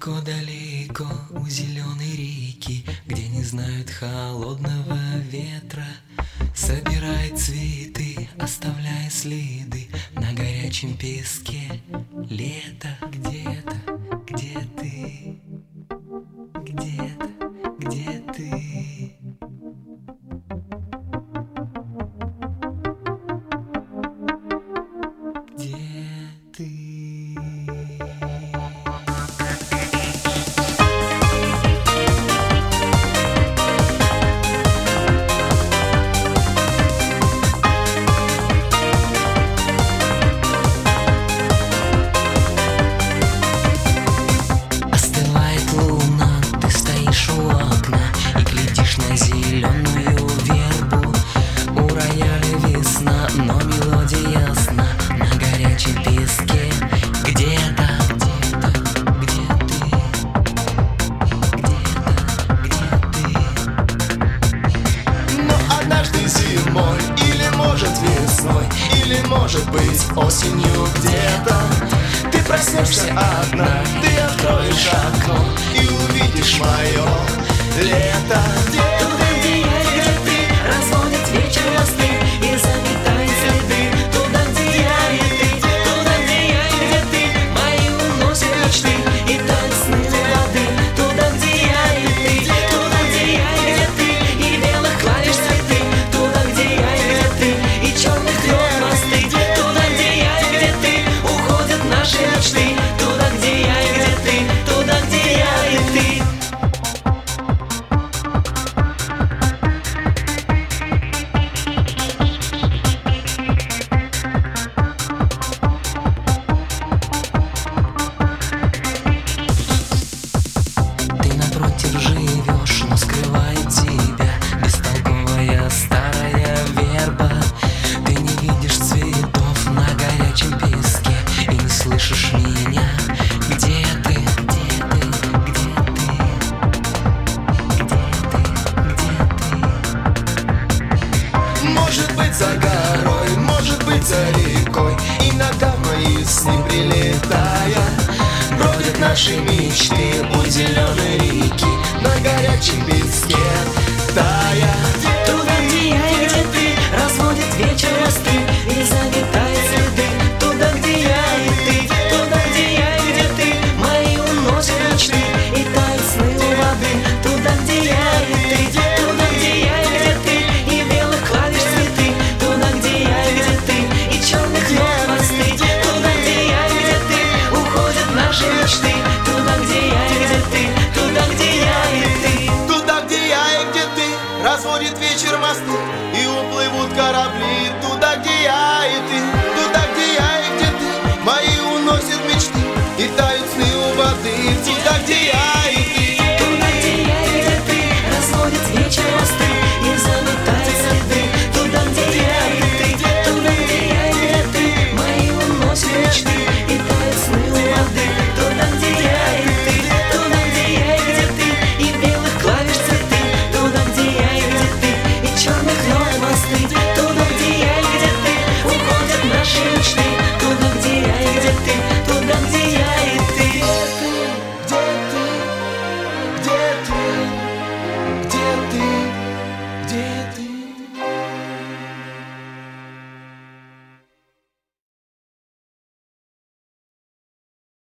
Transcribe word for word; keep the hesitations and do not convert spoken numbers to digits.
Далеко-далеко у зеленой реки, где не знают холодного ветра, собирает цветы, оставляя следы на горячем песке. Лето где-то, где ты, где-то, где ты. Где ты? Зеленую вербу, у рояля весна, но мелодия ясна на горячем песке. Где-то, где-то, где ты, где-то, где ты. Но однажды зимой, или может весной, или может быть осенью где-то ты проснешься одна, ты откроешь окно и увидишь мое лето. Живешь, но скрывает тебя бестолковая старая верба. Ты не видишь цветов на горячем песке и не слышишь меня. Где ты? Где ты? Где ты? Где ты? Где ты? Может быть за горой, может быть за рекой, иногда в мои сны прилетая, бродят наши мечты у зеленой реки на горячем песке тая. Туда, где я и где ты, разводит вечер мосты и заметает следы. Туда, где я и ты, туда, где я и где ты, мои уносят мечты и тают сны у воды. Туда, где я и ты, туда, где я и где ты, и белых клавиш цветы. Туда, где я и где ты, и черных ног мосты. Туда, где я и где ты, уходят наши мечты. Туда, где я и где ты, туда, где я и ты. Туда, где я и где ты, разводит вечер мосты и уплывут корабли.